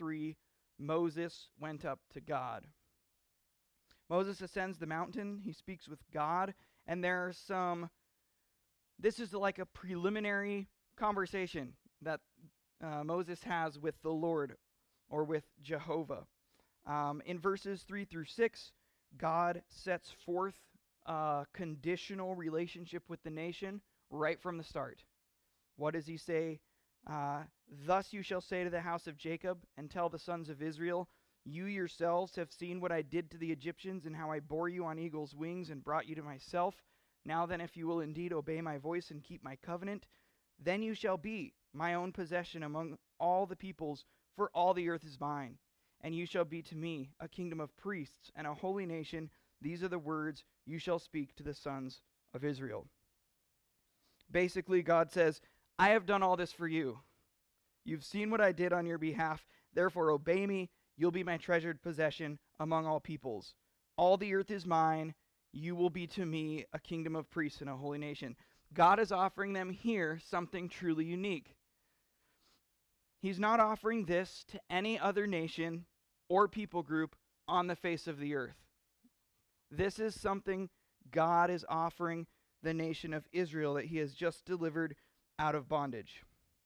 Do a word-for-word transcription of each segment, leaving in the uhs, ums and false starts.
three, Moses went up to God. Moses ascends the mountain. He speaks with God. And there are some, this is like a preliminary conversation that uh, Moses has with the Lord or with Jehovah. Um, in verses three through six, God sets forth a conditional relationship with the nation right from the start. What does he say? Uh, Thus you shall say to the house of Jacob and tell the sons of Israel, you yourselves have seen what I did to the Egyptians and how I bore you on eagle's wings and brought you to myself. Now then, if you will indeed obey my voice and keep my covenant, then you shall be my own possession among all the peoples, for all the earth is mine. And you shall be to me a kingdom of priests and a holy nation. These are the words you shall speak to the sons of Israel. Basically, God says, I have done all this for you. You've seen what I did on your behalf. Therefore, obey me. You'll be my treasured possession among all peoples. All the earth is mine. You will be to me a kingdom of priests and a holy nation. God is offering them here something truly unique. He's not offering this to any other nation or people group on the face of the earth. This is something God is offering the nation of Israel that he has just delivered out of bondage.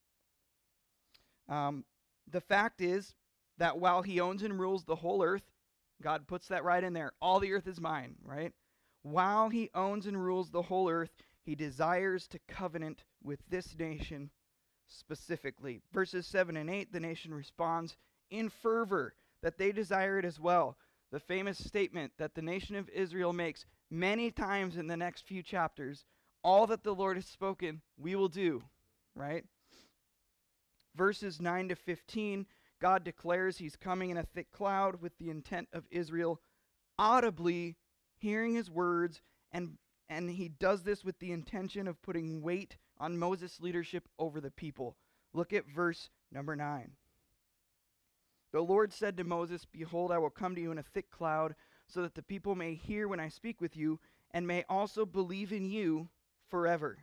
Um, the fact is that while he owns and rules the whole earth, God puts that right in there. All the earth is mine, right? While he owns and rules the whole earth, he desires to covenant with this nation specifically. Verses seven and eight, the nation responds in fervor that they desire it as well. The famous statement that the nation of Israel makes many times in the next few chapters, all that the Lord has spoken, we will do, right? Verses nine to fifteen, God declares he's coming in a thick cloud with the intent of Israel audibly hearing his words, and, and he does this with the intention of putting weight on Moses' leadership over the people. Look at verse number nine. The Lord said to Moses, behold, I will come to you in a thick cloud, so that the people may hear when I speak with you, and may also believe in you forever.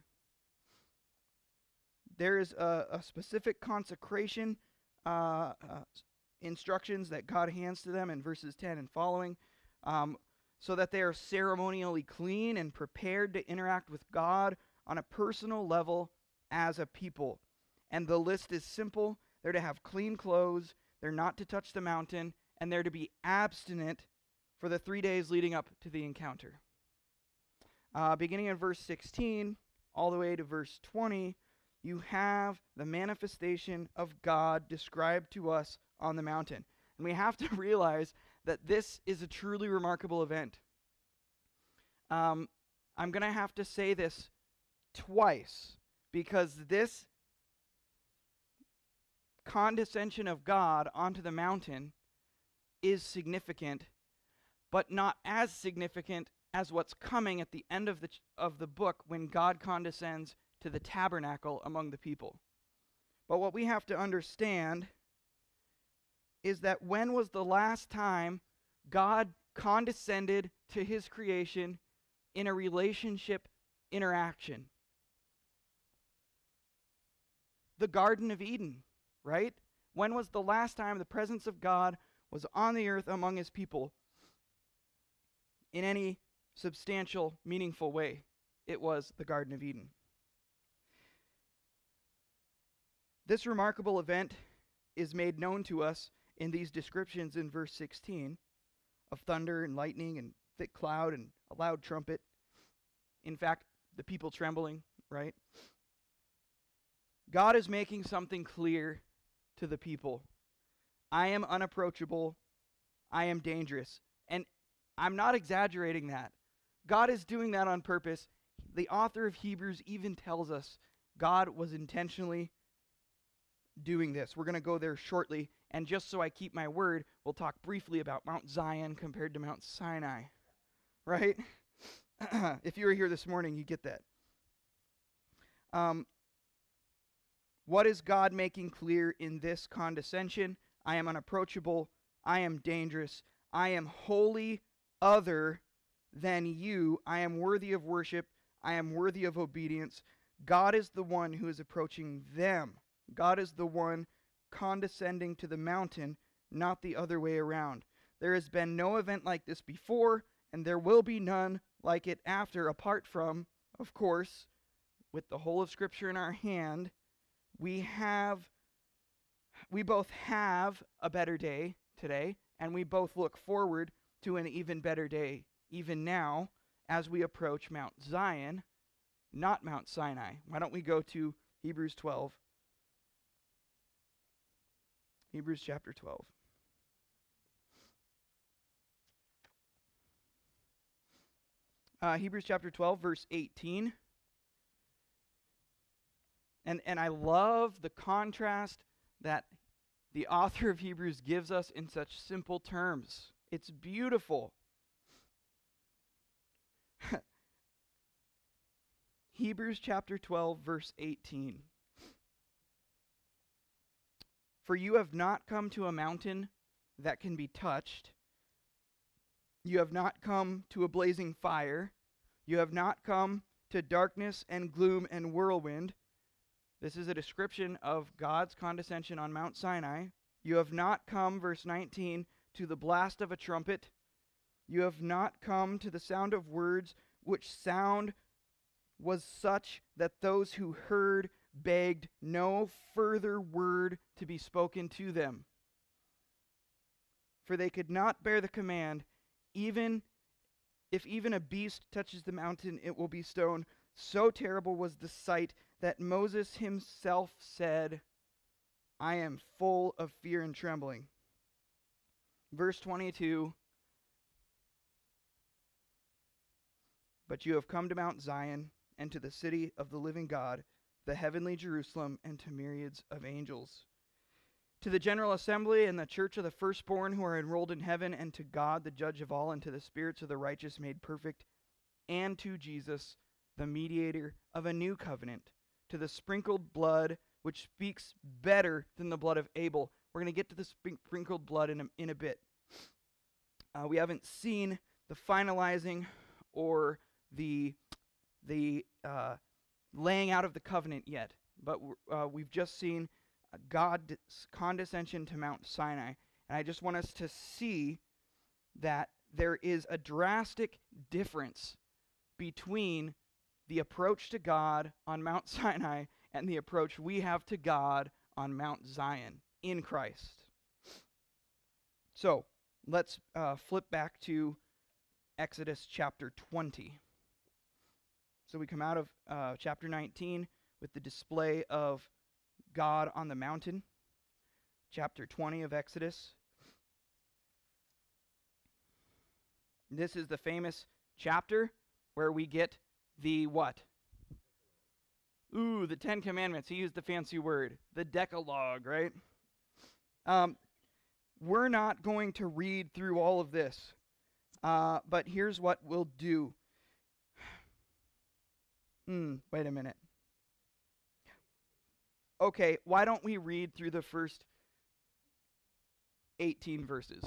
There is a, a specific consecration uh, uh, instructions that God hands to them in verses ten and following, um, so that they are ceremonially clean and prepared to interact with God on a personal level as a people. And the list is simple. They're to have clean clothes, they're not to touch the mountain, and they're to be abstinent for the three days leading up to the encounter. Uh, beginning in verse sixteen, all the way to verse twenty, you have the manifestation of God described to us on the mountain. And we have to realize that this is a truly remarkable event. Um, I'm going to have to say this twice, because this condescension of God onto the mountain is significant, but not as significant as what's coming at the end of the ch- of the book when God condescends to the tabernacle among the people. But what we have to understand is that when was the last time God condescended to his creation in a relationship interaction? The Garden of Eden, right? When was the last time the presence of God was on the earth among his people in any substantial, meaningful way? It was the Garden of Eden. This remarkable event is made known to us in these descriptions in verse sixteen of thunder and lightning and thick cloud and a loud trumpet. In fact, the people trembling, right? God is making something clear to the people. I am unapproachable. I am dangerous. And I'm not exaggerating that. God is doing that on purpose. The author of Hebrews even tells us God was intentionally doing this. We're going to go there shortly. And just so I keep my word, we'll talk briefly about Mount Zion compared to Mount Sinai. Right? If you were here this morning, you get that. Um, what is God making clear in this condescension? I am unapproachable. I am dangerous. I am wholly other than you. I am worthy of worship. I am worthy of obedience. God is the one who is approaching them. God is the one condescending to the mountain, not the other way around. There has been no event like this before, and there will be none like it after, apart from, of course, with the whole of Scripture in our hand, we have, we both have a better day today, and we both look forward to an even better day, even now, as we approach Mount Zion, not Mount Sinai. Why don't we go to Hebrews twelve? Hebrews chapter twelve. Uh, Hebrews chapter twelve, verse eighteen. And, and I love the contrast that the author of Hebrews gives us in such simple terms. It's beautiful. Hebrews chapter twelve, verse eighteen. For you have not come to a mountain that can be touched. You have not come to a blazing fire. You have not come to darkness and gloom and whirlwind. This is a description of God's condescension on Mount Sinai. You have not come, verse nineteen, to the blast of a trumpet. You have not come to the sound of words, which sound was such that those who heard begged no further word to be spoken to them. For they could not bear the command, even if even a beast touches the mountain, it will be stoned. So terrible was the sight that Moses himself said, I am full of fear and trembling. Verse twenty-two, but you have come to Mount Zion and to the city of the living God, the heavenly Jerusalem, and to myriads of angels. To the general assembly and the church of the firstborn who are enrolled in heaven, and to God, the judge of all, and to the spirits of the righteous made perfect, and to Jesus, the mediator of a new covenant, to the sprinkled blood, which speaks better than the blood of Abel. We're going to get to the sprinkled blood in a, in a bit. Uh, we haven't seen the finalizing or the, the uh, laying out of the covenant yet, but uh, we've just seen God's condescension to Mount Sinai. And I just want us to see that there is a drastic difference between the approach to God on Mount Sinai and the approach we have to God on Mount Zion in Christ. So, let's uh, flip back to Exodus chapter twenty. So we come out of uh, chapter nineteen with the display of God on the mountain. Chapter twenty of Exodus. This is the famous chapter where we get the what? Ooh, the Ten Commandments. He used the fancy word. The Decalogue, right? Um, we're not going to read through all of this. Uh, but here's what we'll do. Hmm, wait a minute. Okay, why don't we read through the first eighteen verses?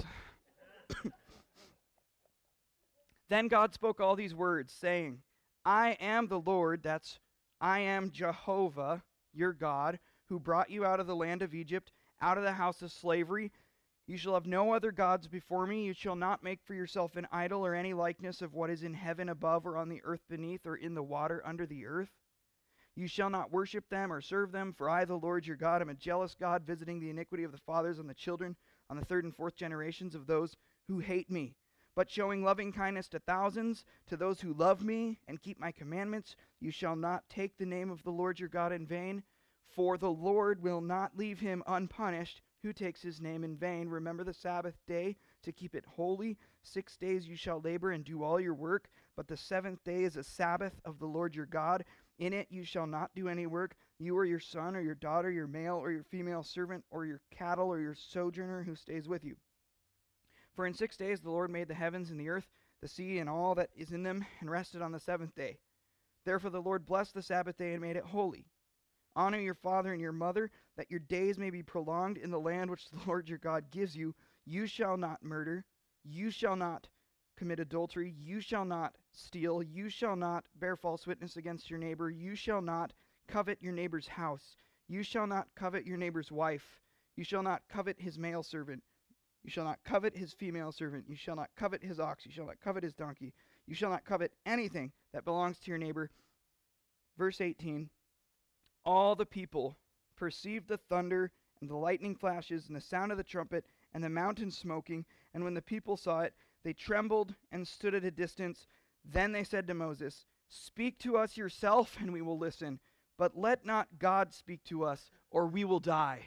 Then God spoke all these words, saying, I am the Lord, that's I am Jehovah, your God, who brought you out of the land of Egypt, out of the house of slavery. You shall have no other gods before me. You shall not make for yourself an idol or any likeness of what is in heaven above or on the earth beneath or in the water under the earth. You shall not worship them or serve them, for I, the Lord your God, am a jealous God, visiting the iniquity of the fathers on the children, on the third and fourth generations of those who hate me, but showing loving kindness to thousands, to those who love me and keep my commandments. You shall not take the name of the Lord your God in vain, for the Lord will not leave him unpunished who takes his name in vain. Remember the Sabbath day to keep it holy. Six days you shall labor and do all your work, but the seventh day is a Sabbath of the Lord your God. In it you shall not do any work, you or your son or your daughter, your male or your female servant, or your cattle or your sojourner who stays with you. For in six days the Lord made the heavens and the earth, the sea and all that is in them, and rested on the seventh day. Therefore the Lord blessed the Sabbath day and made it holy. Honor your father and your mother, that your days may be prolonged in the land which the Lord your God gives you. You shall not murder. You shall not commit adultery. You shall not steal. You shall not bear false witness against your neighbor. You shall not covet your neighbor's house. You shall not covet your neighbor's wife. You shall not covet his male servant. You shall not covet his female servant. You shall not covet his ox. You shall not covet his donkey. You shall not covet anything that belongs to your neighbor. Verse eighteen, all the people perceived the thunder and the lightning flashes and the sound of the trumpet and the mountain smoking. And when the people saw it, they trembled and stood at a distance. Then they said to Moses, speak to us yourself, and we will listen. But let not God speak to us, or we will die.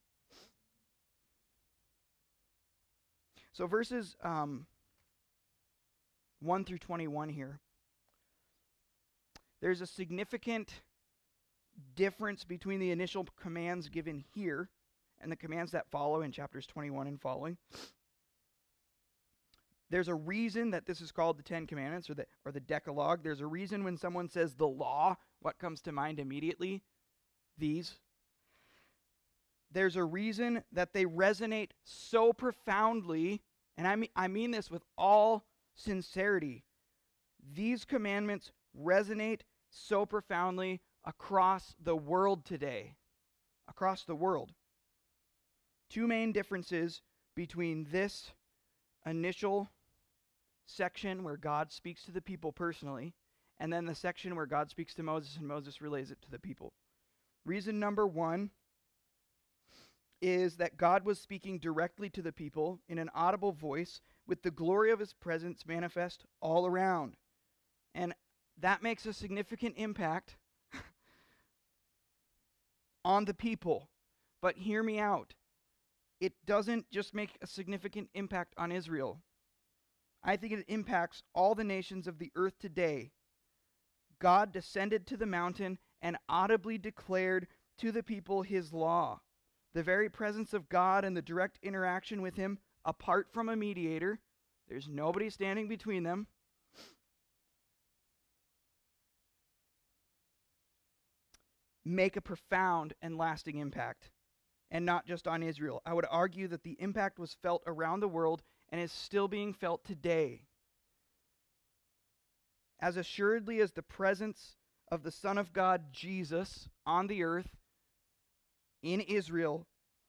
So verses um, one through twenty-one here. There's a significant difference between the initial commands given here and the commands that follow in chapters twenty-one and following. There's a reason that this is called the Ten Commandments or the, or the Decalogue. There's a reason when someone says the law, what comes to mind immediately? These. There's a reason that they resonate so profoundly, and I mean, I mean this with all sincerity. These commandments resonate so profoundly across the world today. Across the world. Two main differences between this initial section where God speaks to the people personally, and then the section where God speaks to Moses and Moses relays it to the people. Reason number one is that God was speaking directly to the people in an audible voice with the glory of his presence manifest all around. And that makes a significant impact on the people. But hear me out. It doesn't just make a significant impact on Israel. I think it impacts all the nations of the earth today. God descended to the mountain and audibly declared to the people his law. The very presence of God and the direct interaction with him, apart from a mediator, there's nobody standing between them, make a profound and lasting impact. And not just on Israel. I would argue that the impact was felt around the world and is still being felt today. As assuredly as the presence of the Son of God, Jesus, on the earth, in Israel,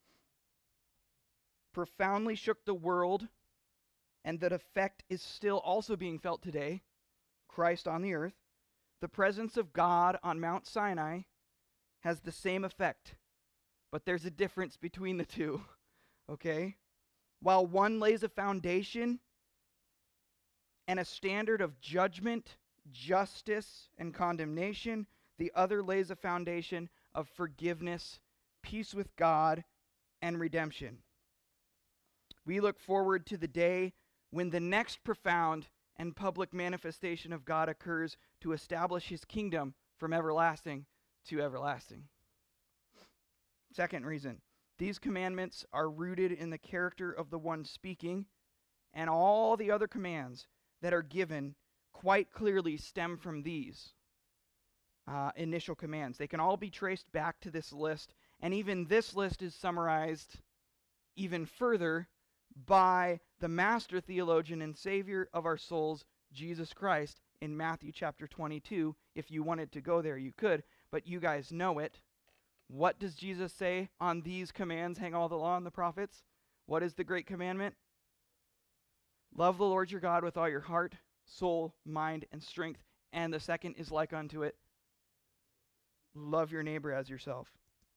profoundly shook the world, and that effect is still also being felt today, Christ on the earth, the presence of God on Mount Sinai has the same effect. But there's a difference between the two, okay? While one lays a foundation and a standard of judgment, justice, and condemnation, the other lays a foundation of forgiveness, peace with God, and redemption. We look forward to the day when the next profound and public manifestation of God occurs to establish his kingdom from everlasting to everlasting. Second reason, these commandments are rooted in the character of the one speaking, and all the other commands that are given quite clearly stem from these uh, initial commands. They can all be traced back to this list, and even this list is summarized even further by the master theologian and Savior of our souls, Jesus Christ, in Matthew chapter twenty-two. If you wanted to go there, you could, but you guys know it. What does Jesus say? On these commands hang all the law and the prophets. What is the great commandment? Love the Lord your God with all your heart, soul, mind, and strength. And the second is like unto it. Love your neighbor as yourself.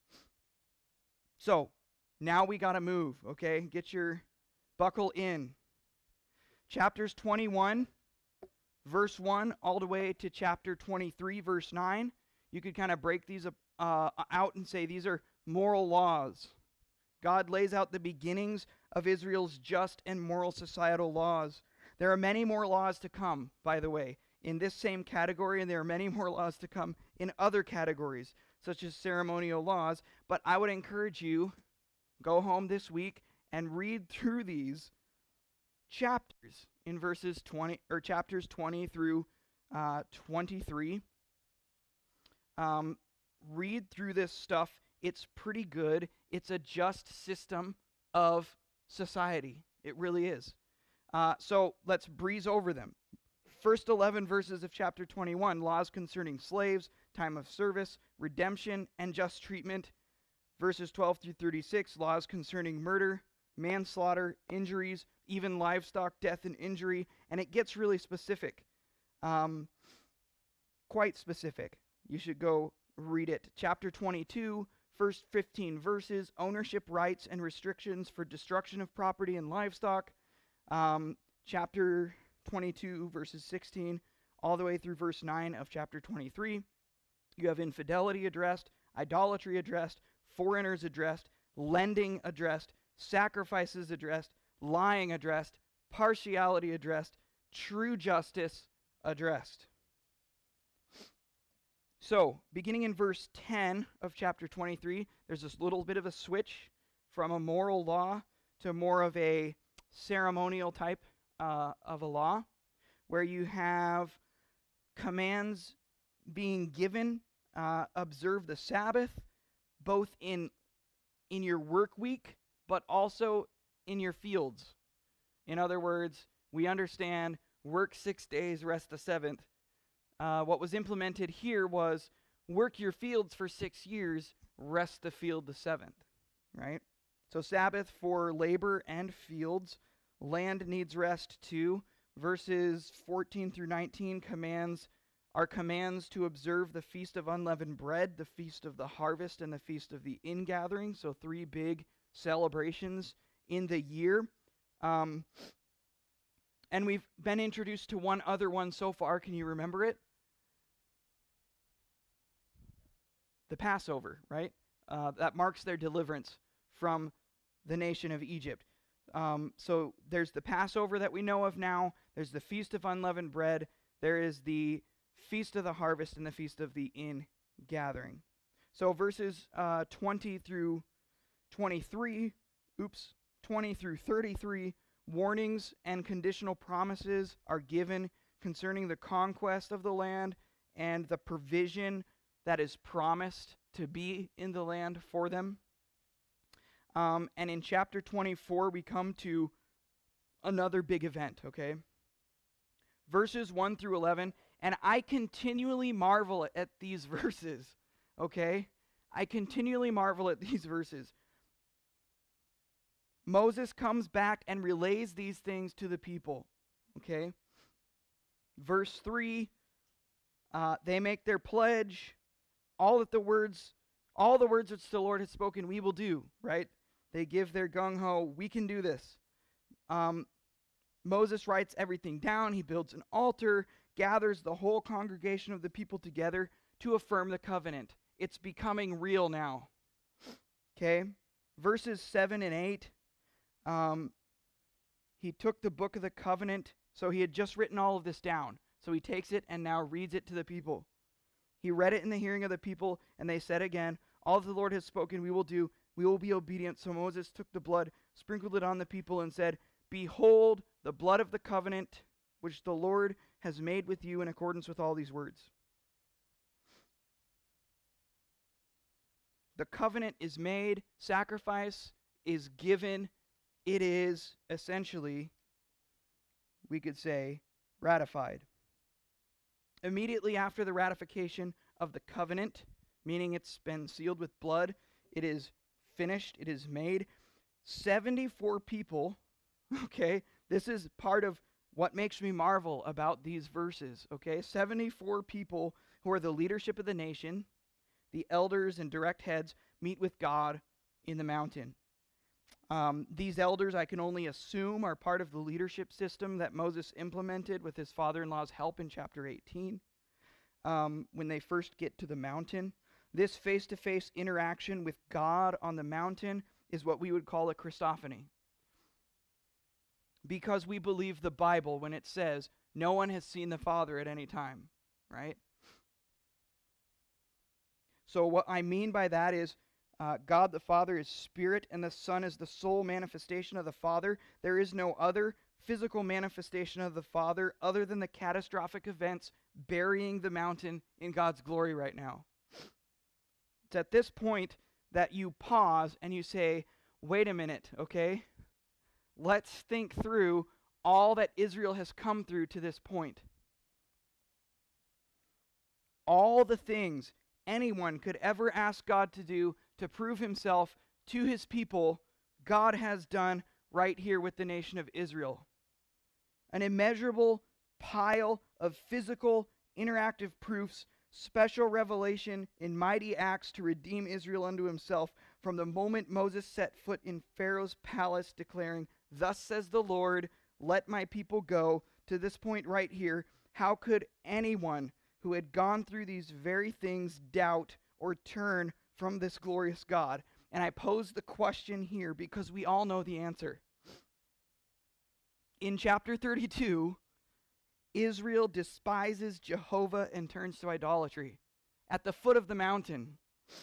So, now we got to move, okay? Get your buckle in. Chapters twenty-one, verse one, all the way to chapter twenty-three, verse nine. You could kind of break these up. Uh, out and say these are moral laws. God lays out the beginnings of Israel's just and moral societal laws. There are many more laws to come, by the way, in this same category, and there are many more laws to come in other categories, such as ceremonial laws. But I would encourage you, go home this week and read through these chapters in verses twenty or chapters twenty through uh, twenty-three. Um, read through this stuff. It's pretty good. It's a just system of society. It really is. Uh, so let's breeze over them. First eleven verses of chapter twenty-one, laws concerning slaves, time of service, redemption, and just treatment. Verses twelve through thirty-six, laws concerning murder, manslaughter, injuries, even livestock death and injury, and it gets really specific. Um, quite specific. You should go read it. Chapter twenty-two, first fifteen verses, ownership rights and restrictions for destruction of property and livestock. Um, chapter twenty-two, verses sixteen, all the way through verse nine of chapter twenty-three. You have infidelity addressed, idolatry addressed, foreigners addressed, lending addressed, sacrifices addressed, lying addressed, partiality addressed, true justice addressed. So, beginning in verse ten of chapter twenty-three, there's this little bit of a switch from a moral law to more of a ceremonial type uh, of a law, where you have commands being given, uh, observe the Sabbath, both in in your work week, but also in your fields. In other words, we understand work six days, rest the seventh. Uh, what was implemented here was work your fields for six years, rest the field the seventh, right? So Sabbath for labor and fields. Land needs rest too. Verses fourteen through nineteen commands are commands to observe the Feast of Unleavened Bread, the Feast of the Harvest, and the Feast of the Ingathering. So three big celebrations in the year. Um, and we've been introduced to one other one so far. Can you remember it? The Passover, right? Uh, that marks their deliverance from the nation of Egypt. Um, so there's the Passover that we know of now. There's the Feast of Unleavened Bread. There is the Feast of the Harvest and the Feast of the Ingathering. So verses uh, twenty through twenty-three, oops, twenty through thirty-three, warnings and conditional promises are given concerning the conquest of the land and the provision that is promised to be in the land for them. Um, and in chapter twenty-four, we come to another big event, okay? Verses one through eleven, and I continually marvel at these verses, okay? I continually marvel at these verses. Moses comes back and relays these things to the people, okay? Verse three, uh, they make their pledge. All that the words, all the words which the Lord has spoken, we will do, right? They give their gung-ho, we can do this. Um, Moses writes everything down. He builds an altar, gathers the whole congregation of the people together to affirm the covenant. It's becoming real now. Okay? Verses seven and eight, um, he took the book of the covenant, so he had just written all of this down. So he takes it and now reads it to the people. He read it in the hearing of the people, and they said again, all that the Lord has spoken we will do, we will be obedient. So Moses took the blood, sprinkled it on the people, and said, behold, the blood of the covenant which the Lord has made with you in accordance with all these words. The covenant is made, sacrifice is given, it is essentially, we could say, ratified. Immediately after the ratification of the covenant, meaning it's been sealed with blood, it is finished, it is made. seventy-four people, okay, this is part of what makes me marvel about these verses, okay? seventy-four people who are the leadership of the nation, the elders and direct heads, meet with God in the mountain. Um, these elders, I can only assume, are part of the leadership system that Moses implemented with his father-in-law's help in chapter eighteen. Um, when they first get to the mountain. This face-to-face interaction with God on the mountain is what we would call a Christophany. Because we believe the Bible when it says, no one has seen the Father at any time, right? So what I mean by that is, uh, God the Father is spirit, and the Son is the sole manifestation of the Father. There is no other physical manifestation of the Father other than the catastrophic events burying the mountain in God's glory right now. It's at this point that you pause and you say, wait a minute, okay? Let's think through all that Israel has come through to this point. All the things anyone could ever ask God to do to prove himself to his people, God has done right here with the nation of Israel. An immeasurable pile of physical, interactive proofs, special revelation in mighty acts to redeem Israel unto himself from the moment Moses set foot in Pharaoh's palace, declaring, "Thus says the Lord, let my people go," to this point right here. How could anyone who had gone through these very things doubt or turn from this glorious God? And I pose the question here because we all know the answer. In chapter thirty-two, Israel despises Jehovah and turns to idolatry at the foot of the mountain.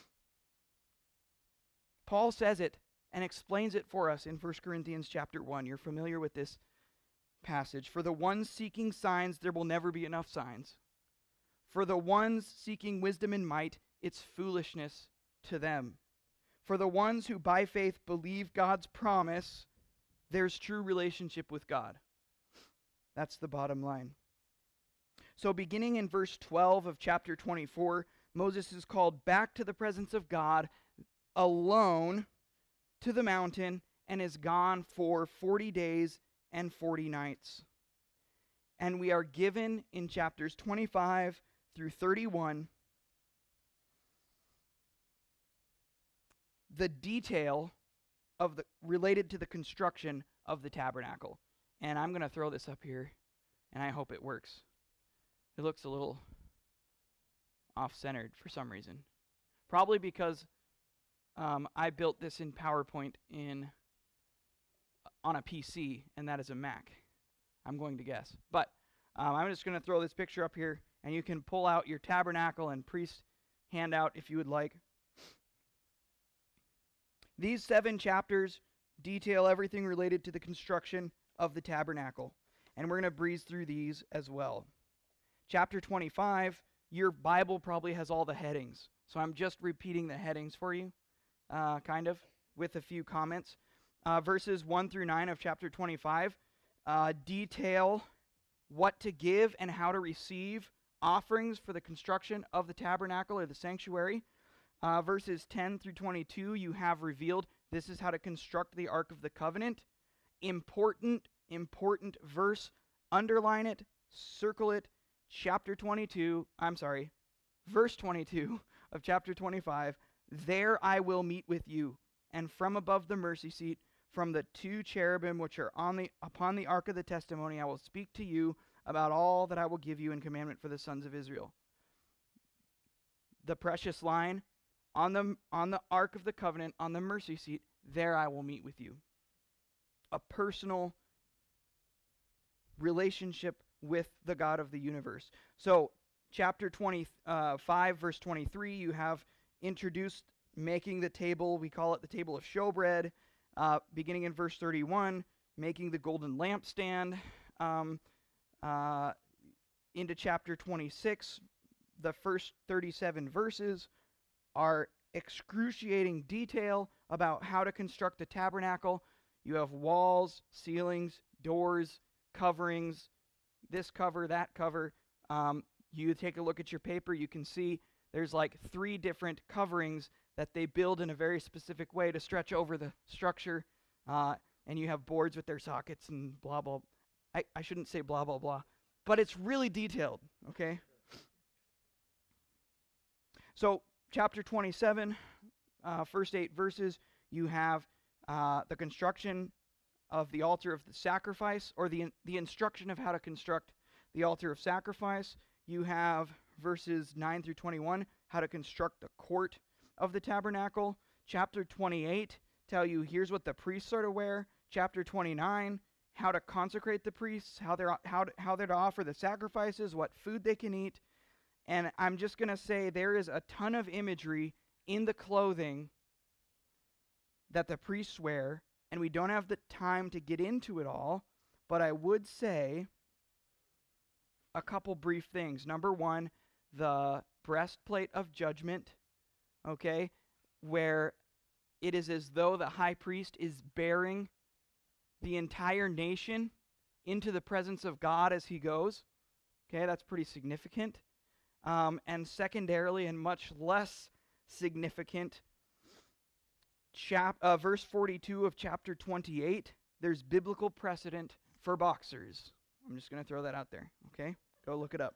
Paul says it and explains it for us in First Corinthians chapter one. You're familiar with this passage. For the ones seeking signs, there will never be enough signs. For the ones seeking wisdom and might, it's foolishness to them. For the ones who by faith believe God's promise, there's true relationship with God. That's the bottom line. So beginning in verse twelve of chapter twenty-four, Moses is called back to the presence of God alone to the mountain and is gone for forty days and forty nights. And we are given in chapters twenty-five through thirty-one the detail of the related to the construction of the tabernacle. And I'm going to throw this up here, and I hope it works. It looks a little off-centered for some reason. Probably because um, I built this in PowerPoint in on a P C, and that is a Mac. I'm going to guess. But um, I'm just going to throw this picture up here, and you can pull out your tabernacle and priest handout if you would like. These seven chapters detail everything related to the construction of the tabernacle, and we're going to breeze through these as well. Chapter twenty-five, your Bible probably has all the headings, so I'm just repeating the headings for you, uh, kind of, with a few comments. Uh, verses one through nine of chapter twenty-five uh, detail what to give and how to receive offerings for the construction of the tabernacle or the sanctuary. Uh, verses ten through twenty-two, you have revealed this is how to construct the Ark of the Covenant. Important, important verse. Underline it, circle it. Chapter twenty-two, I'm sorry, verse twenty-two of chapter twenty-five. There I will meet with you, and from above the mercy seat, from the two cherubim which are on the upon the ark of the testimony, I will speak to you about all that I will give you in commandment for the sons of Israel. The precious line, on the on the ark of the covenant, on the mercy seat, there I will meet with you. A personal relationship with the God of the universe. So, chapter twenty-five, verse twenty-three, you have introduced making the table. We call it the table of showbread. Uh, beginning in verse thirty-one, making the golden lampstand. Um, uh, into chapter twenty-six, the first thirty-seven verses are excruciating detail about how to construct the tabernacle. You have walls, ceilings, doors, coverings, this cover, that cover. Um, you take a look at your paper, you can see there's like three different coverings that they build in a very specific way to stretch over the structure. Uh, and you have boards with their sockets and blah, blah. I, I shouldn't say blah, blah, blah. But it's really detailed, okay? So, chapter twenty-seven, uh, first eight verses, you have uh, the construction of the altar of the sacrifice, or the, in, the instruction of how to construct the altar of sacrifice. You have verses nine through twenty-one, how to construct the court of the tabernacle. Chapter twenty-eight, tell you here's what the priests are to wear. Chapter twenty-nine, how to consecrate the priests, how they're, how to, how they're to offer the sacrifices, what food they can eat. And I'm just going to say there is a ton of imagery in the clothing that the priests wear, and we don't have the time to get into it all, but I would say a couple brief things. Number one, the breastplate of judgment, okay, where it is as though the high priest is bearing the entire nation into the presence of God as he goes. Okay, that's pretty significant. Um, and secondarily, and much less significant, chap uh, verse forty-two of chapter twenty-eight, there's biblical precedent for boxers. I'm just going to throw that out there, okay? Go look it up.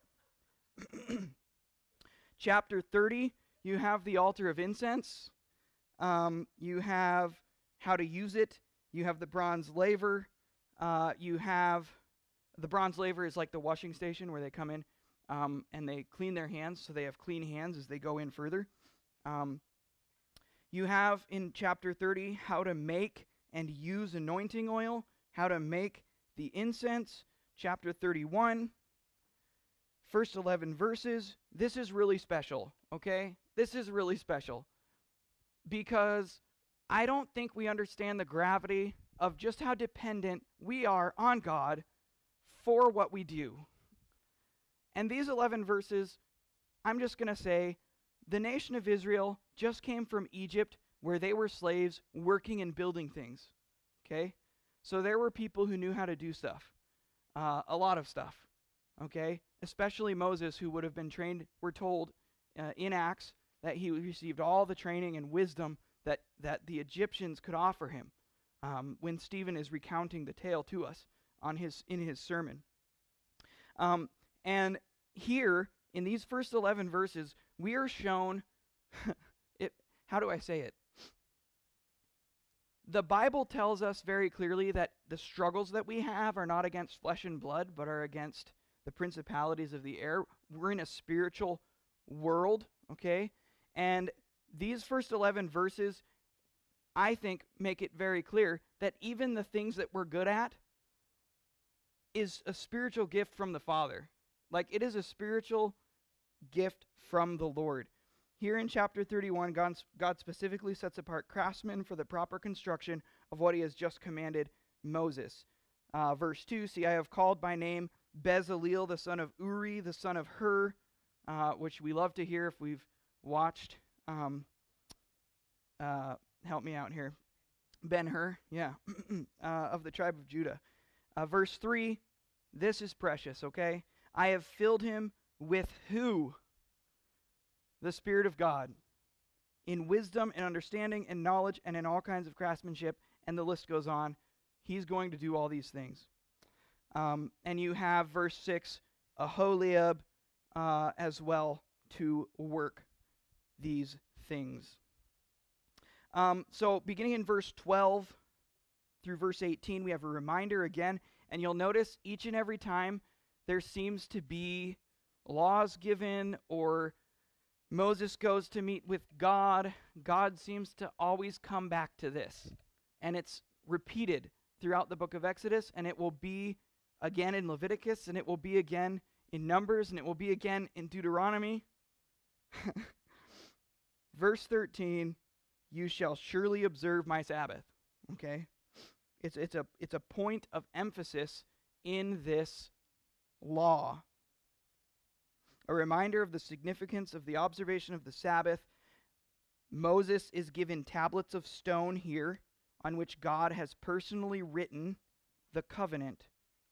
Chapter thirty, you have the altar of incense. Um, you have how to use it. You have the bronze laver. Uh, you have the bronze laver is like the washing station where they come in um, and they clean their hands, so they have clean hands as they go in further. Um, you have in chapter thirty how to make and use anointing oil, how to make the incense. Chapter thirty-one, first eleven verses. This is really special, okay? This is really special because I don't think we understand the gravity of just how dependent we are on God for what we do. And these eleven verses, I'm just going to say, the nation of Israel just came from Egypt where they were slaves working and building things, okay? So there were people who knew how to do stuff, uh, a lot of stuff, okay? Especially Moses, who would have been trained, we're told uh, in Acts, that he received all the training and wisdom that, that the Egyptians could offer him um, when Stephen is recounting the tale to us on his in his sermon. Um, and here, in these first eleven verses, we are shown, it, how do I say it? The Bible tells us very clearly that the struggles that we have are not against flesh and blood, but are against the principalities of the air. We're in a spiritual world, okay? And these first eleven verses, I think, make it very clear that even the things that we're good at is a spiritual gift from the Father. Like, it is a spiritual gift from the Lord. Here in chapter thirty-one, God, God specifically sets apart craftsmen for the proper construction of what he has just commanded Moses. Uh, verse two, see, I have called by name Bezaleel, the son of Uri, the son of Hur, uh, which we love to hear if we've watched. Um, uh, help me out here. Ben-Hur, yeah, uh, of the tribe of Judah. Uh, verse three, this is precious, okay? I have filled him with who? The Spirit of God, in wisdom and understanding and knowledge and in all kinds of craftsmanship, and the list goes on. He's going to do all these things. Um, and you have verse six, Aholiab uh, as well to work these things. Um, so beginning in verse twelve through verse eighteen, we have a reminder again, and you'll notice each and every time there seems to be laws given or Moses goes to meet with God, God seems to always come back to this. And it's repeated throughout the book of Exodus, and it will be again in Leviticus, and it will be again in Numbers, and it will be again in Deuteronomy. Verse thirteen, you shall surely observe my Sabbath. Okay? It's, it's, a, it's a point of emphasis in this law. A reminder of the significance of the observation of the Sabbath. Moses is given tablets of stone here on which God has personally written the covenant.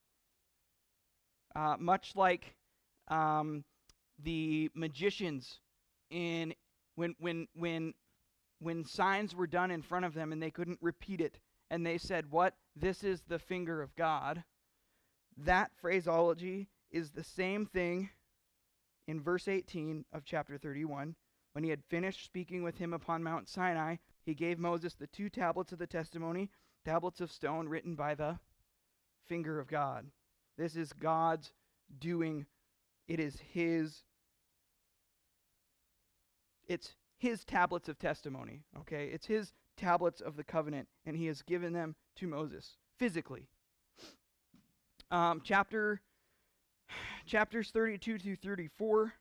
Uh, much like um, the magicians in when when when when signs were done in front of them and they couldn't repeat it, and they said, "What? This is the finger of God." That phraseology is the same thing in verse eighteen of chapter thirty-one. When he had finished speaking with him upon Mount Sinai, he gave Moses the two tablets of the testimony, tablets of stone written by the finger of God. This is God's doing. It is his, it's his tablets of testimony, okay? It's his tablets of the covenant, and he has given them to Moses physically. Um, chapter, chapters thirty-two to thirty-four.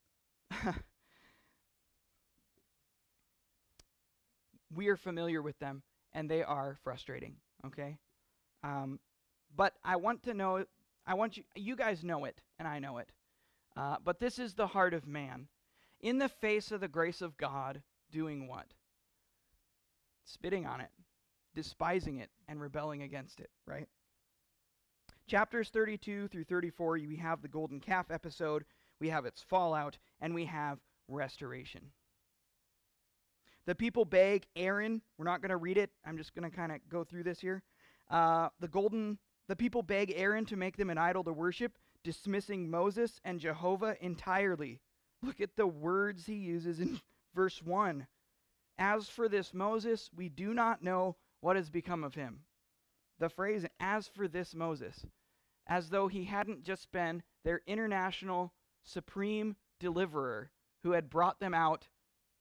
We are familiar with them, and they are frustrating, okay? Um, but I want to know, I want you, you guys know it, and I know it. Uh, but this is the heart of man. In the face of the grace of God, doing what? Spitting on it, despising it, and rebelling against it, right? Chapters thirty-two through thirty-four, we have the golden calf episode, we have its fallout, and we have restoration. The people beg Aaron, we're not going to read it, I'm just going to kind of go through this here. Uh, the golden, the people beg Aaron to make them an idol to worship, dismissing Moses and Jehovah entirely. Look at the words he uses in verse one. As for this Moses, we do not know what has become of him. The phrase, as for this Moses, as though he hadn't just been their international supreme deliverer who had brought them out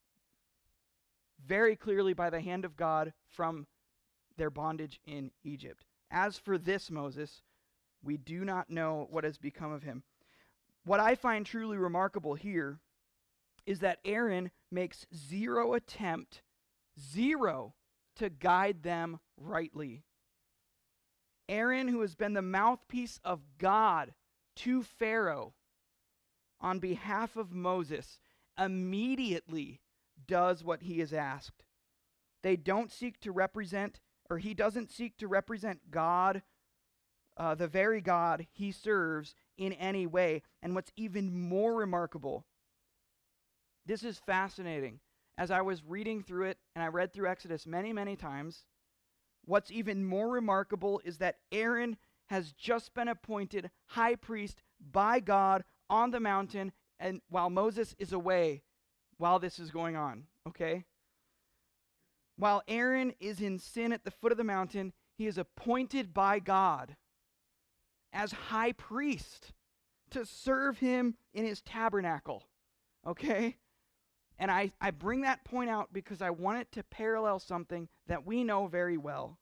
very clearly by the hand of God from their bondage in Egypt. As for this Moses, we do not know what has become of him. What I find truly remarkable here is that Aaron makes zero attempt, zero, to guide them rightly. Aaron, who has been the mouthpiece of God to Pharaoh on behalf of Moses, immediately does what he is asked. They don't seek to represent, or he doesn't seek to represent God, uh, the very God he serves, in any way. And what's even more remarkable, this is fascinating. As I was reading through it, and I read through Exodus many, many times, what's even more remarkable is that Aaron has just been appointed high priest by God on the mountain, and while Moses is away, while this is going on, okay? While Aaron is in sin at the foot of the mountain, he is appointed by God as high priest to serve him in his tabernacle, okay? And I, I bring that point out because I want it to parallel something that we know very well.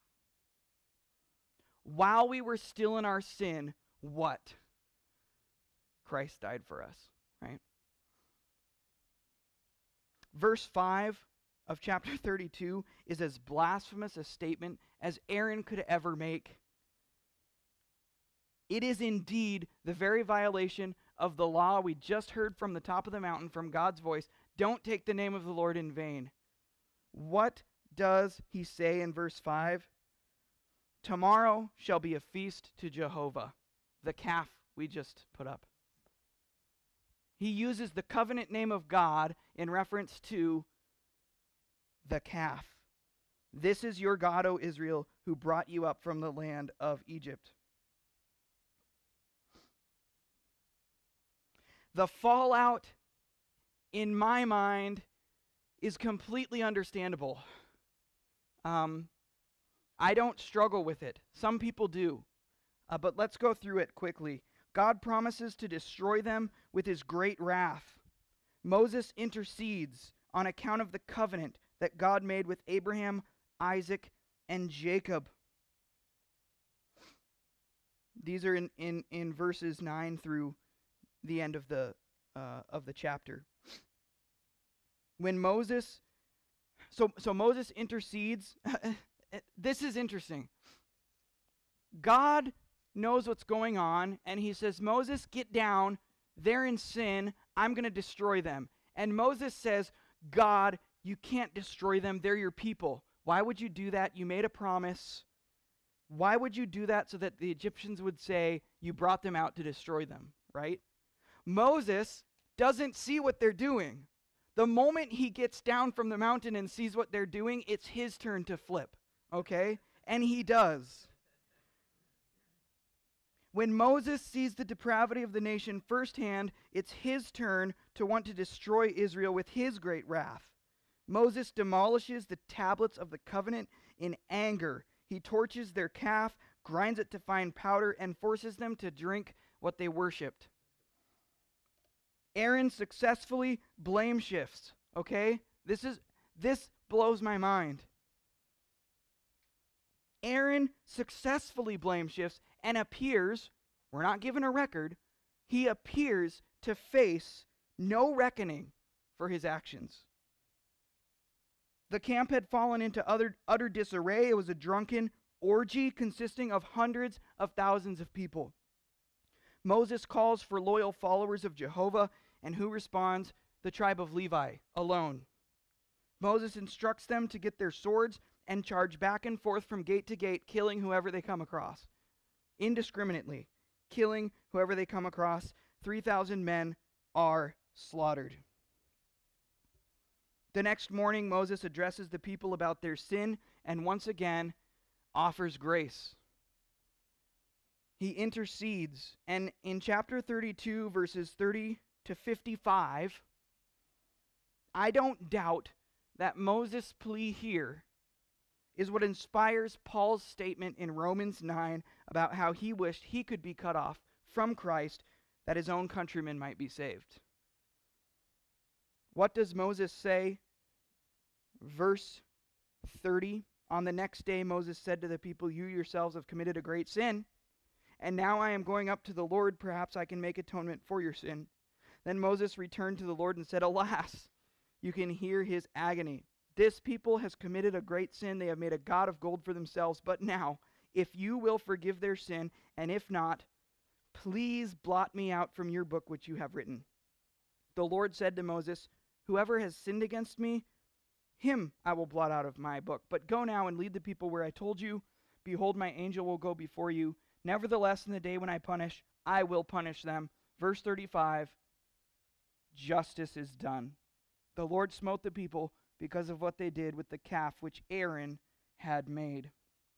While we were still in our sin, what? Christ died for us, right? Verse five of chapter thirty-two is as blasphemous a statement as Aaron could ever make. It is indeed the very violation of the law we just heard from the top of the mountain from God's voice. Don't take the name of the Lord in vain. What does he say in verse five? Tomorrow shall be a feast to Jehovah, the calf we just put up. He uses the covenant name of God in reference to the calf. This is your God, O Israel, who brought you up from the land of Egypt. The fallout, in my mind, is completely understandable. Um, I don't struggle with it. Some people do. Uh, but let's go through it quickly. God promises to destroy them with his great wrath. Moses intercedes on account of the covenant that God made with Abraham, Isaac, and Jacob. These are in, in, in verses nine through the end of the uh, of the chapter. When Moses, so so Moses intercedes. This is interesting. God knows what's going on, and he says, Moses, get down. They're in sin. I'm going to destroy them. And Moses says, God, you can't destroy them. They're your people. Why would you do that? You made a promise. Why would you do that so that the Egyptians would say you brought them out to destroy them, right? Moses doesn't see what they're doing. The moment he gets down from the mountain and sees what they're doing, it's his turn to flip, okay? And he does. When Moses sees the depravity of the nation firsthand, it's his turn to want to destroy Israel with his great wrath. Moses demolishes the tablets of the covenant in anger. He torches their calf, grinds it to fine powder, and forces them to drink what they worshipped. Aaron successfully blame shifts, okay? This is this blows my mind. Aaron successfully blame shifts and appears, we're not given a record, he appears to face no reckoning for his actions. The camp had fallen into utter, utter disarray. It was a drunken orgy consisting of hundreds of thousands of people. Moses calls for loyal followers of Jehovah, and who responds? The tribe of Levi alone. Moses instructs them to get their swords and charge back and forth from gate to gate, killing whoever they come across. Indiscriminately, killing whoever they come across. three thousand men are slaughtered. The next morning, Moses addresses the people about their sin and once again offers grace. He intercedes. And in chapter thirty-two, verses thirty to fifty-five, I don't doubt that Moses' plea here is what inspires Paul's statement in Romans nine about how he wished he could be cut off from Christ that his own countrymen might be saved. What does Moses say? Verse thirty, on the next day Moses said to the people, "You yourselves have committed a great sin, and now I am going up to the Lord. Perhaps I can make atonement for your sin." Then Moses returned to the Lord and said, "Alas, you can hear his agony. This people has committed a great sin. They have made a god of gold for themselves. But now, if you will forgive their sin, and if not, please blot me out from your book which you have written." The Lord said to Moses, "Whoever has sinned against me, him I will blot out of my book. But go now and lead the people where I told you. Behold, my angel will go before you. Nevertheless, in the day when I punish, I will punish them." Verse thirty-five, justice is done. The Lord smote the people because of what they did with the calf which Aaron had made.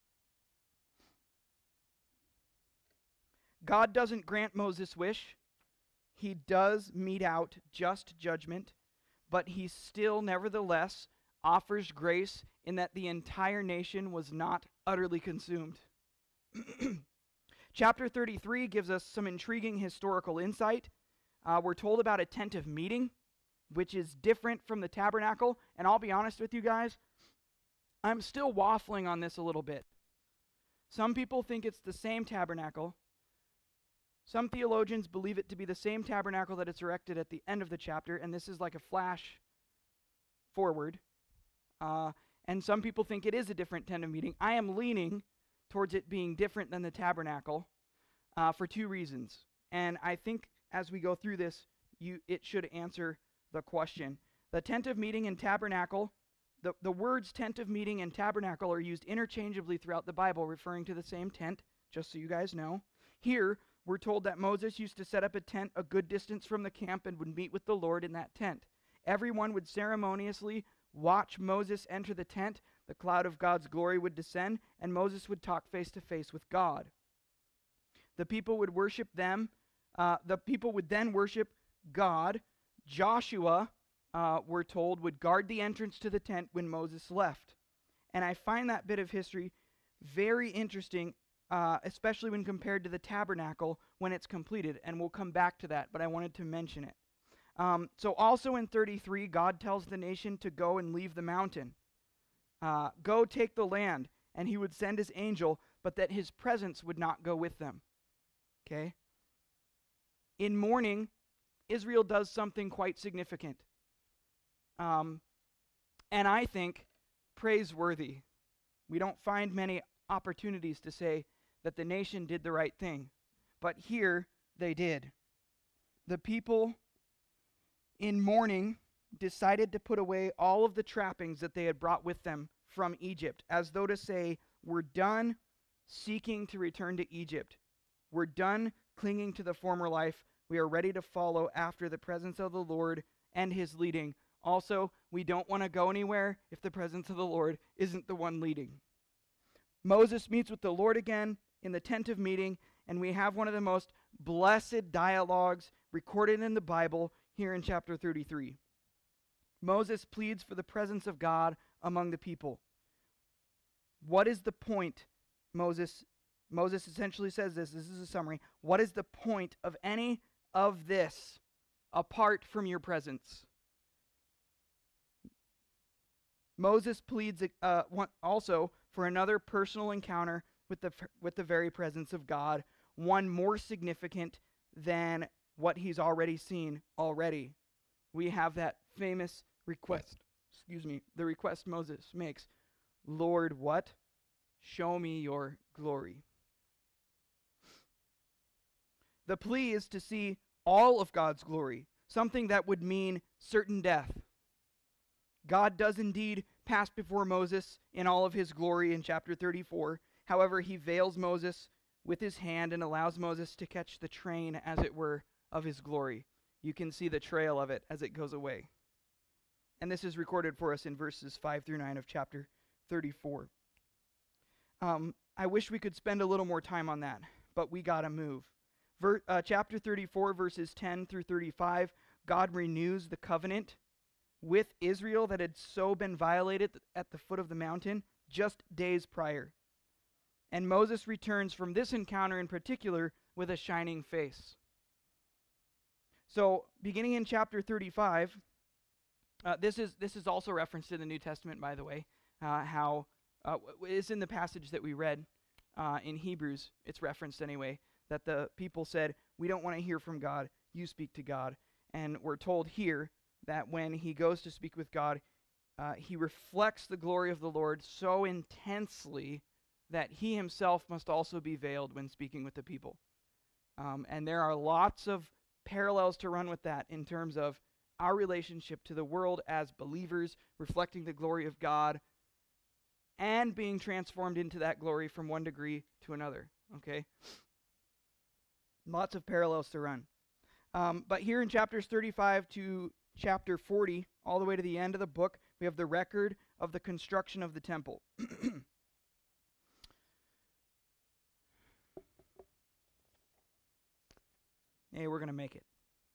God doesn't grant Moses' wish. He does mete out just judgment, but he still, nevertheless, offers grace in that the entire nation was not utterly consumed. Chapter thirty-three gives us some intriguing historical insight. Uh, we're told about a tent of meeting, which is different from the tabernacle. And I'll be honest with you guys, I'm still waffling on this a little bit. Some people think it's the same tabernacle. Some theologians believe it to be the same tabernacle that is erected at the end of the chapter, and this is like a flash forward. Uh, and some people think it is a different tent of meeting. I am leaning towards it being different than the tabernacle uh, for two reasons. And I think as we go through this, you it should answer the question. The tent of meeting and tabernacle, the, the words tent of meeting and tabernacle are used interchangeably throughout the Bible, referring to the same tent, just so you guys know. Here, we're told that Moses used to set up a tent a good distance from the camp and would meet with the Lord in that tent. Everyone would ceremoniously watch Moses enter the tent. The cloud of God's glory would descend, and Moses would talk face to face with God. The people would worship them. Uh, the people would then worship God. Joshua, uh, we're told, would guard the entrance to the tent when Moses left. And I find that bit of history very interesting, uh, especially when compared to the tabernacle when it's completed. And we'll come back to that, but I wanted to mention it. Um, so also in thirty-three, God tells the nation to go and leave the mountain. Uh, go take the land, and he would send his angel, but that his presence would not go with them. Okay? In mourning, Israel does something quite significant. Um, and I think praiseworthy. We don't find many opportunities to say that the nation did the right thing. But here, they did. The people in mourning decided to put away all of the trappings that they had brought with them from Egypt, as though to say, we're done seeking to return to Egypt. We're done clinging to the former life. We are ready to follow after the presence of the Lord and his leading. Also, we don't want to go anywhere if the presence of the Lord isn't the one leading. Moses meets with the Lord again in the tent of meeting, and we have one of the most blessed dialogues recorded in the Bible here in chapter thirty-three. Moses pleads for the presence of God among the people. What is the point? Moses, Moses essentially says this. This is a summary. What is the point of any of this apart from your presence? Moses pleads uh, one, also for another personal encounter with the, with the very presence of God, one more significant than what he's already seen already. We have that famous request, excuse me, the request Moses makes. Lord, what? Show me your glory. The plea is to see all of God's glory, something that would mean certain death. God does indeed pass before Moses in all of his glory in chapter thirty-four. However, he veils Moses with his hand and allows Moses to catch the train, as it were, of his glory. You can see the trail of it as it goes away. And this is recorded for us in verses five through nine of chapter thirty-four. Um, I wish we could spend a little more time on that, but we got to move. Ver, uh, chapter thirty-four, verses ten through thirty-five, God renews the covenant with Israel that had so been violated at the foot of the mountain just days prior. And Moses returns from this encounter in particular with a shining face. So, beginning in chapter thirty-five, uh, this is this is also referenced in the New Testament, by the way, uh, how uh, it's in the passage that we read uh, in Hebrews. It's referenced anyway, that the people said, we don't want to hear from God, you speak to God. And we're told here that when he goes to speak with God, uh, he reflects the glory of the Lord so intensely that he himself must also be veiled when speaking with the people. Um, and there are lots of parallels to run with that in terms of our relationship to the world as believers, reflecting the glory of God, and being transformed into that glory from one degree to another. Okay? Lots of parallels to run. Um, but here in chapters thirty-five to chapter forty, all the way to the end of the book, we have the record of the construction of the temple. Hey, we're going to make it.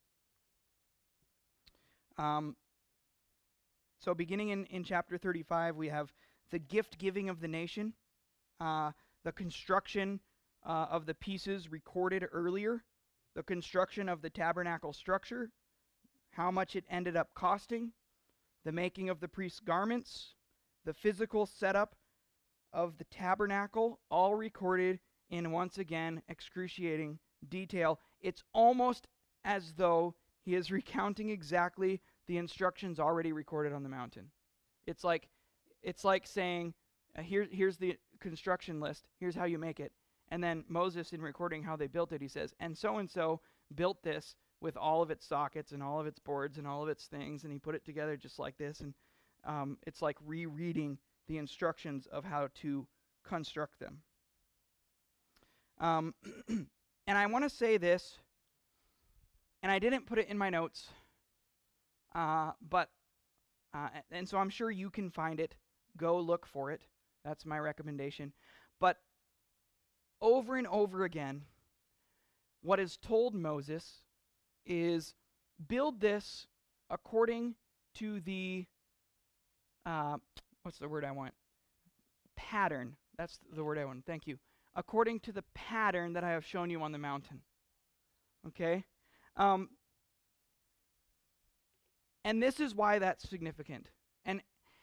Um, so beginning in, in chapter thirty-five, we have the gift giving of the nation, uh, the construction uh, of the pieces recorded earlier, the construction of the tabernacle structure, how much it ended up costing, the making of the priest's garments, the physical setup of the tabernacle, all recorded in, once again, excruciating detail. It's almost as though he is recounting exactly the instructions already recorded on the mountain. It's like it's like saying, uh, here, here's the construction list, here's how you make it. And then Moses, in recording how they built it, he says, and so-and-so built this with all of its sockets and all of its boards and all of its things, and he put it together just like this. And um, it's like rereading the instructions of how to construct them. Um, and I want to say this, and I didn't put it in my notes, uh, but, uh, and so I'm sure you can find it. Go look for it. That's my recommendation. But over and over again, what is told Moses is build this according to the, uh, what's the word I want? Pattern. That's the word I want. Thank you. According to the pattern that I have shown you on the mountain. Okay? Um, and this is why that's significant. And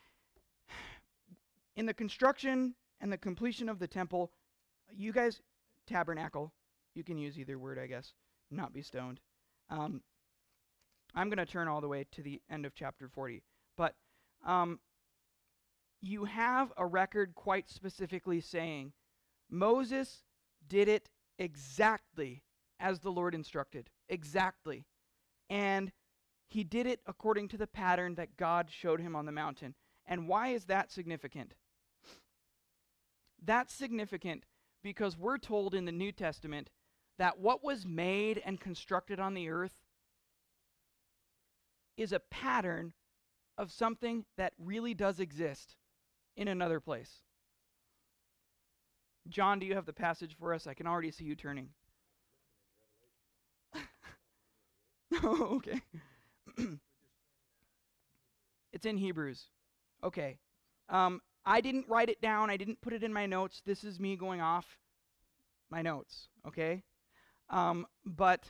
in the construction and the completion of the temple, you guys, tabernacle, you can use either word, I guess, not be stoned. Um, I'm going to turn all the way to the end of chapter forty. But um, you have a record quite specifically saying, Moses did it exactly as the Lord instructed. Exactly. And he did it according to the pattern that God showed him on the mountain. And why is that significant? That's significant because we're told in the New Testament that what was made and constructed on the earth is a pattern of something that really does exist in another place. John, do you have the passage for us? I can already see you turning. Oh, okay. It's in Hebrews. Okay. Um, I didn't write it down. I didn't put it in my notes. This is me going off my notes, okay? Um, but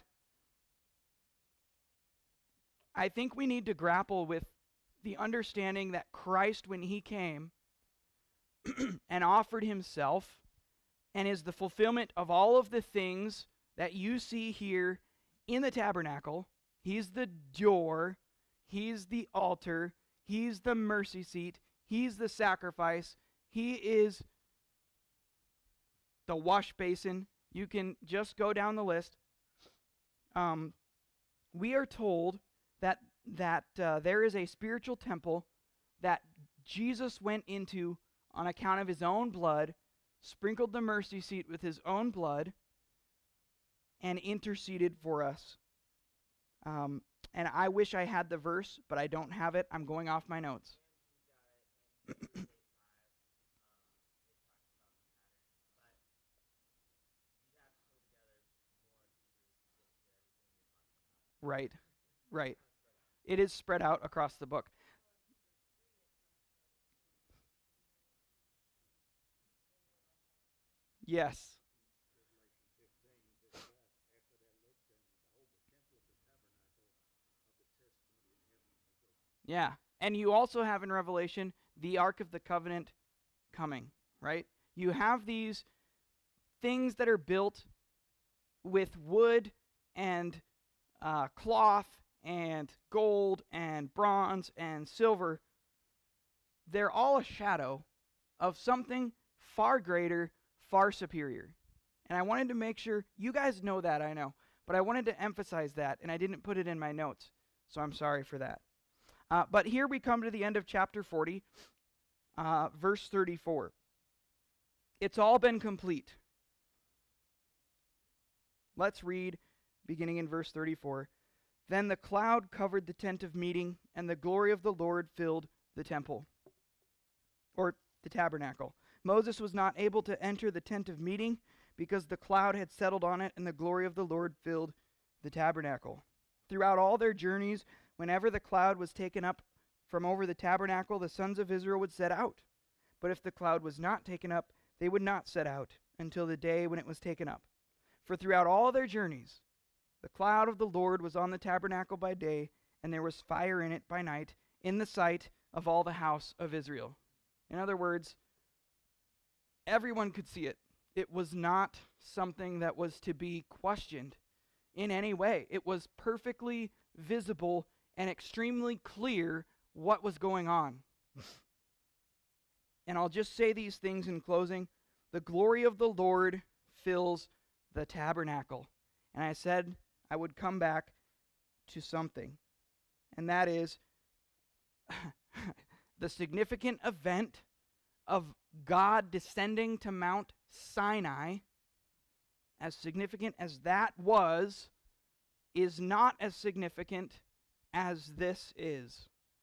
I think we need to grapple with the understanding that Christ, when he came and offered himself and is the fulfillment of all of the things that you see here in the tabernacle, he's the door, he's the altar, he's the mercy seat, he's the sacrifice, he is the wash basin. You can just go down the list. Um, we are told that that uh, there is a spiritual temple that Jesus went into on account of his own blood, sprinkled the mercy seat with his own blood, and interceded for us. Um, And I wish I had the verse, but I don't have it. I'm going off my notes. Right, right. It is spread out across the book. Yes. Yeah. And you also have in Revelation the Ark of the Covenant coming, right? You have these things that are built with wood and uh, cloth and gold and bronze and silver. They're all a shadow of something far greater, far superior. And I wanted to make sure, you guys know that, I know, but I wanted to emphasize that, and I didn't put it in my notes, so I'm sorry for that. Uh, but here we come to the end of chapter forty, uh, verse thirty-four. It's all been complete. Let's read, beginning in verse thirty-four. Then the cloud covered the tent of meeting, and the glory of the Lord filled the temple, or the tabernacle. Moses was not able to enter the tent of meeting because the cloud had settled on it, and the glory of the Lord filled the tabernacle. Throughout all their journeys, whenever the cloud was taken up from over the tabernacle, the sons of Israel would set out. But if the cloud was not taken up, they would not set out until the day when it was taken up. For throughout all their journeys, the cloud of the Lord was on the tabernacle by day, and there was fire in it by night, in the sight of all the house of Israel. In other words, everyone could see it. It was not something that was to be questioned in any way. It was perfectly visible and extremely clear what was going on. And I'll just say these things in closing. The glory of the Lord fills the tabernacle. And I said I would come back to something. And that is the significant event of God descending to Mount Sinai, as significant as that was, is not as significant as this is.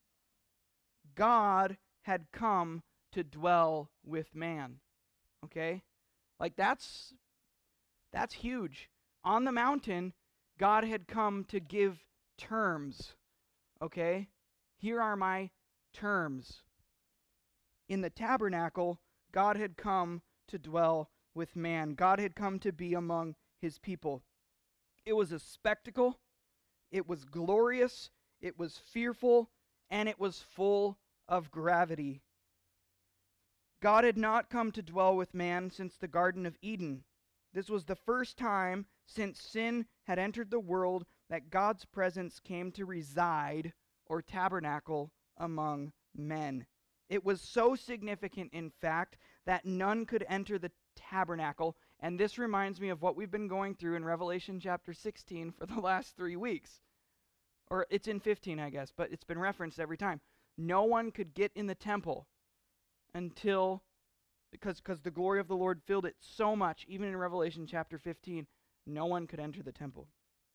God had come to dwell with man. Okay? Like that's that's huge. On the mountain, God had come to give terms. Okay? Here are my terms. In the tabernacle, God had come to dwell with man. God had come to be among his people. It was a spectacle. It was glorious. It was fearful. And it was full of gravity. God had not come to dwell with man since the Garden of Eden. This was the first time since sin had entered the world that God's presence came to reside or tabernacle among men. It was so significant, in fact, that none could enter the tabernacle. And this reminds me of what we've been going through in Revelation chapter sixteen for the last three weeks. Or it's in fifteen, I guess, but it's been referenced every time. No one could get in the temple until, because because the glory of the Lord filled it so much, even in Revelation chapter fifteen, no one could enter the temple.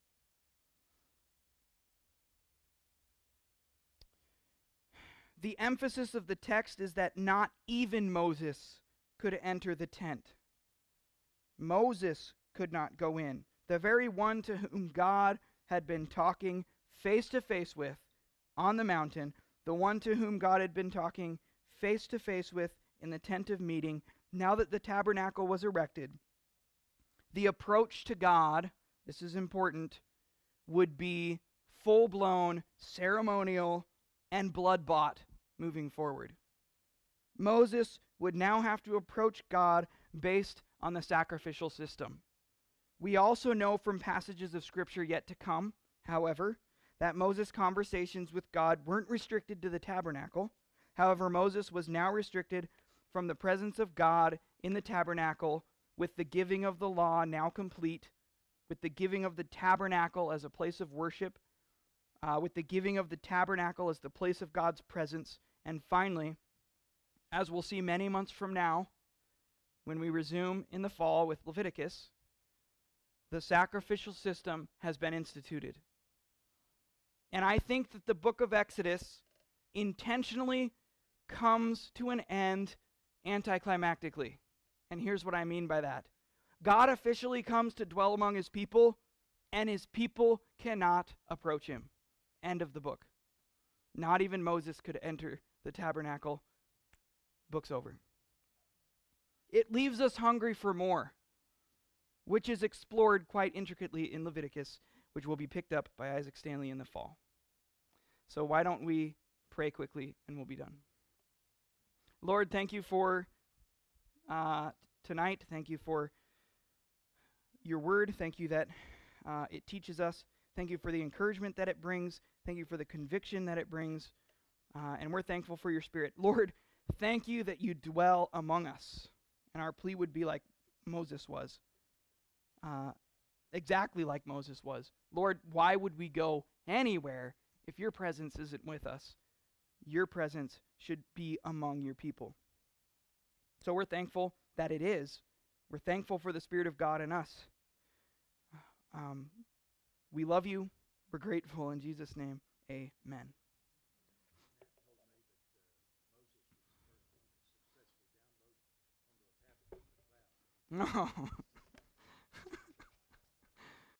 The emphasis of the text is that not even Moses could enter the tent. Moses could not go in. The very one to whom God had been talking face to face with on the mountain, the one to whom God had been talking face to face with in the tent of meeting, now that the tabernacle was erected, the approach to God, this is important, would be full-blown, ceremonial, and blood-bought moving forward. Moses would now have to approach God based on the sacrificial system. We also know from passages of Scripture yet to come, however, that Moses' conversations with God weren't restricted to the tabernacle. However, Moses was now restricted from the presence of God in the tabernacle, with the giving of the law now complete, with the giving of the tabernacle as a place of worship, uh, with the giving of the tabernacle as the place of God's presence, and finally, as we'll see many months from now, when we resume in the fall with Leviticus, the sacrificial system has been instituted. And I think that the book of Exodus intentionally comes to an end anticlimactically. And here's what I mean by that. God officially comes to dwell among his people, and his people cannot approach him. End of the book. Not even Moses could enter the tabernacle. Book's over. It leaves us hungry for more, which is explored quite intricately in Leviticus, which will be picked up by Isaac Stanley in the fall. So why don't we pray quickly and we'll be done. Lord, thank you for uh, tonight. Thank you for your word. Thank you that uh, it teaches us. Thank you for the encouragement that it brings. Thank you for the conviction that it brings. Uh, and we're thankful for your Spirit. Lord, thank you that you dwell among us. And our plea would be like Moses was. Uh, exactly like Moses was. Lord, why would we go anywhere if your presence isn't with us? Your presence should be among your people. So we're thankful that it is. We're thankful for the Spirit of God in us. Um, we love you. We're grateful. In Jesus' name, amen. No.